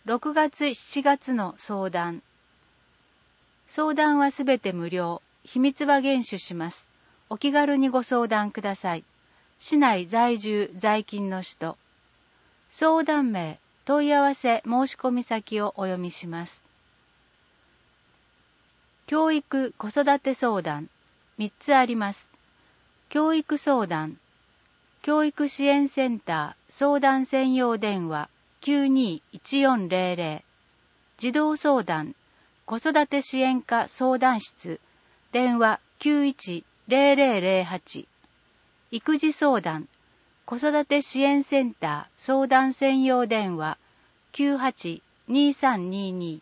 6月7月の相談。相談はすべて無料。秘密は厳守します。お気軽にご相談ください。市内在住在勤の人。相談名、問い合わせ申し込み先をお読みします。教育子育て相談3つあります。教育相談、教育支援センター相談専用電話 921400、 児童相談、子育て支援課相談室電話 910008、 育児相談、子育て支援センター相談専用電話 982322。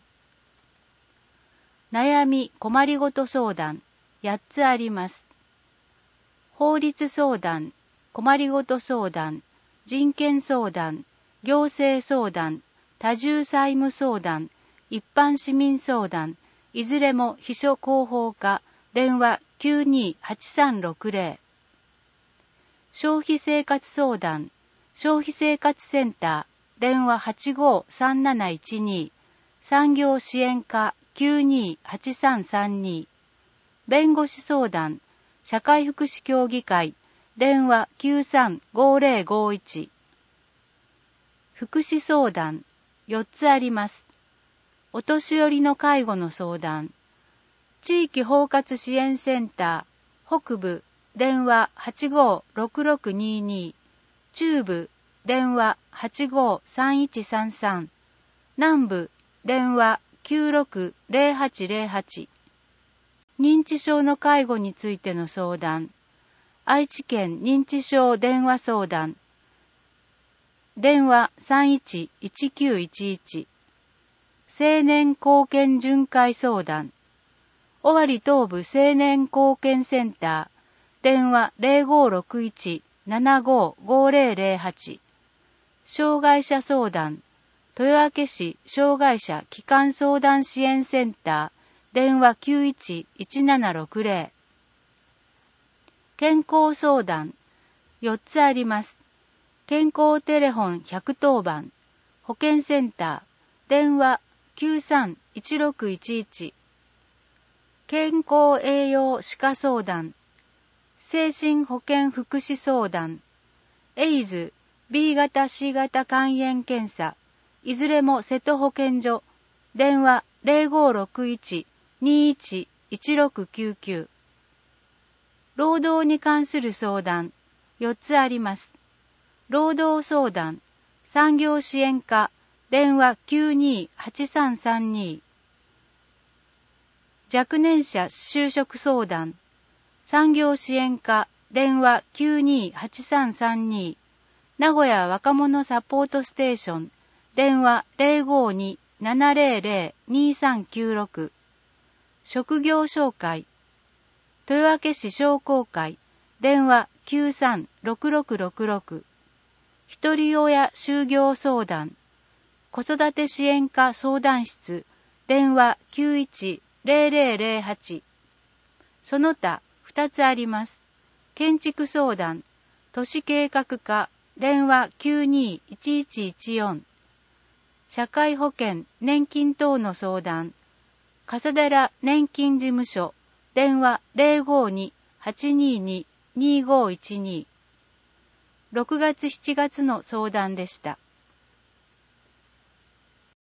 悩み困りごと相談8つあります。法律相談、困りごと相談、人権相談、行政相談、多重債務相談、一般市民相談、いずれも秘書広報課電話928360。消費生活相談、消費生活センター電話853712、産業支援課928332。弁護士相談、社会福祉協議会電話935051。福祉相談4つあります。お年寄りの介護の相談、地域包括支援センター北部電話856622、中部電話853133、南部電話960808。認知症の介護についての相談、愛知県認知症電話相談電話311911。青年貢献巡回相談、尾張東部青年貢献センター電話0561-755008。障害者相談、豊明市障害者基幹相談支援センター電話911760。健康相談4つあります。健康テレフォン110番、保健センター電話931611。健康栄養歯科相談、精神保健福祉相談、エイズ B 型 C 型肝炎検査、いずれも瀬戸保健所電話0561-211699。労働に関する相談4つあります。労働相談、産業支援課電話928332。若年者就職相談、産業支援課電話928332。名古屋若者サポートステーション電話052-700-2396。職業紹介、豊明市商工会電話936666。ひとり親就業相談、子育て支援課相談室電話910008。その他2つあります。建築相談、都市計画課電話921114。社会保険年金等の相談、笠寺年金事務所電話052-822-2512。6月7月の相談でした。